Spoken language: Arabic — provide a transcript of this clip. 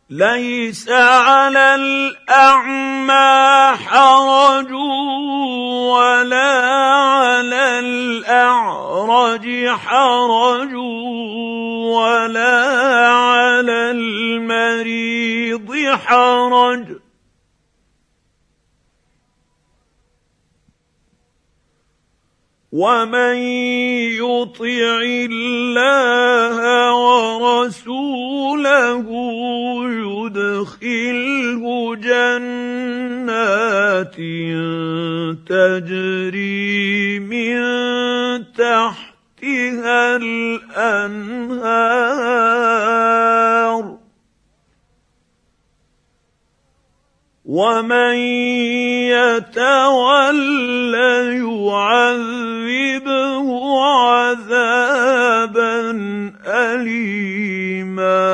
ليس على الأعمى حرج ولا على الأعرج حرج ولا على المريض حرج ومن يطع الله ورسوله يدخله جنات تجري من تحتها الأنهار ومن يتول يعذبه عذابا أليما.